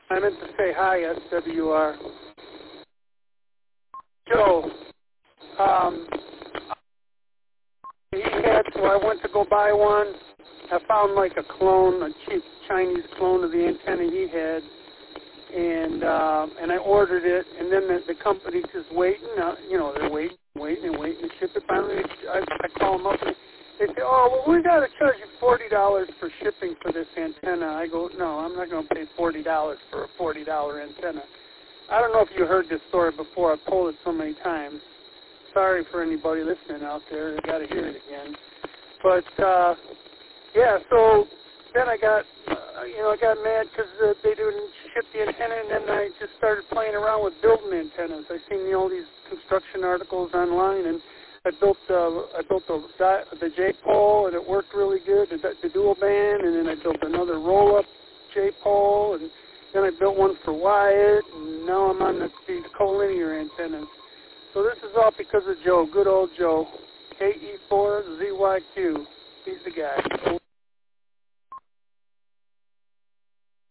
I meant to say hi, SWR. Joe, he had, so I went to go buy one. I found like a clone, a cheap Chinese clone of the antenna he had, and I ordered it, and then the company's just waiting. They're waiting to ship it. Finally, I call them up, and they say, "Oh, well, we got to charge you $40 for shipping for this antenna." I go, "No, I'm not going to pay $40 for a $40 antenna." I don't know if you heard this story before. I've told it so many times. Sorry for anybody listening out there. They got to hear it again. But yeah, so then I got mad because they didn't ship the antenna, and then I just started playing around with building antennas. I seen all these construction articles online, and I built the J-pole, and it worked really good. The dual band, and then I built another roll-up J-pole, and then I built one for Wyatt, and now I'm on these collinear antennas. So this is all because of Joe, good old Joe, KE4ZYQ. He's the guy.